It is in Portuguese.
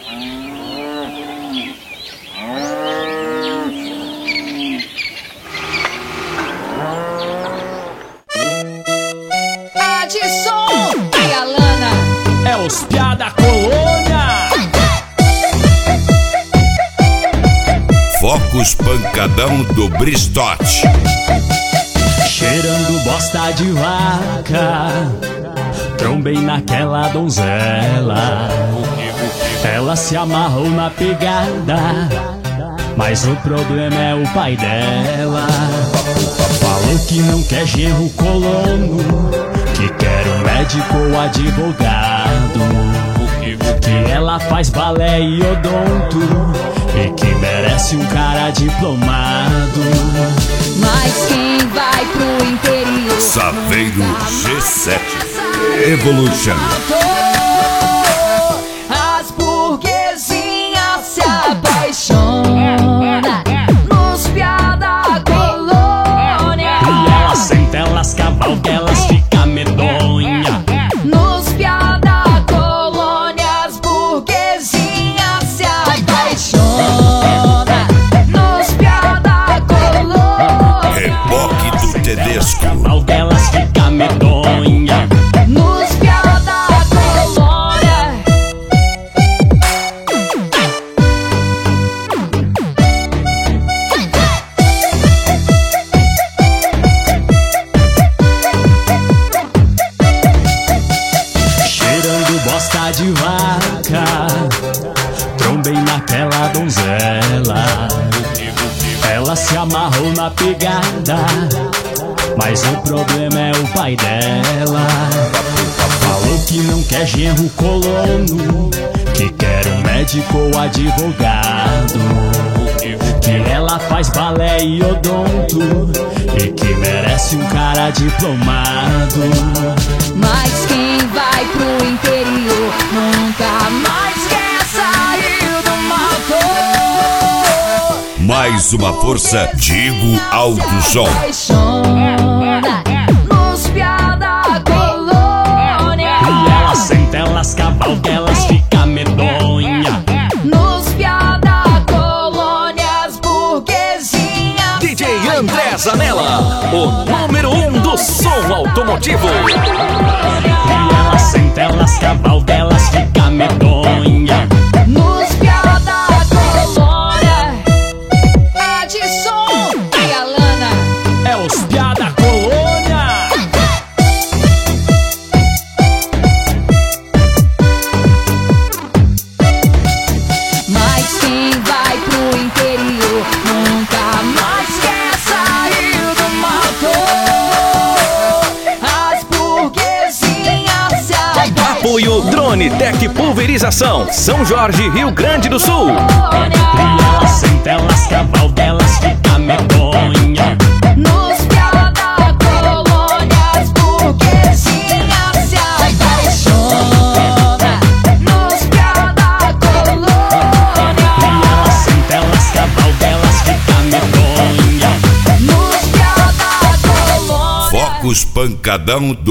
Adson e Alana é os piá da colônia. Focus pancadão do Bristote. Cheirando bosta de vaca, trombei naquela donzela. Ela se amarrou na pegada, mas o problema é o pai dela. Falou que não quer genro colono, que quer um médico ou advogado, que ela faz balé e odonto e que merece um cara diplomado. Mas quem vai pro interior? Saveiro G7 Evolution. As burguesinhas se apaixonam nos piá da colônia. E ela senta, elas cavalgam, elas ficam medonha. Nos piá da colônia, as burguesinhas se apaixonam nos piá da colônia. Reboque do Tedesco. Cavalgam, elas ficam medonha. Nos piá da colônia. Cheirando bosta de vaca, trombei naquela donzela. Ela se amarrou na pegada, mas o problema é o pai dela. Falou que não quer genro colono, que quer um médico ou advogado, que ela faz balé e odonto e que merece um cara diplomado. Mas quem vai pro interior nunca mais quer sair do mato. Mais uma força, Digo Alto Som. Apaixona nos piá da colônia. E ela senta, elas cavalgam, elas ficam medonha. Nos piá da colônia, as burguesinhas. DJ André Zanella, o número 1 do som automotivo. E ela senta, elas cavalgam, elas ficam medonha. Nos piá da colônia. Adson e Alana É os piá da colônia. Mas quem vai pro interior nunca mais quer sair do mato. As burguesinhas se Apoio Drone Tec Pulverização, São Jorge, Rio Grande do Sul. E ela senta, elas cavalgam, elas ficam medonha. Nos piá da colônia, as burguesinhas se apaixonam. Nos piá da colônia. E ela senta, elas cavalgam, elas ficam medonha. Nos piá da colônia. Focus pancadão do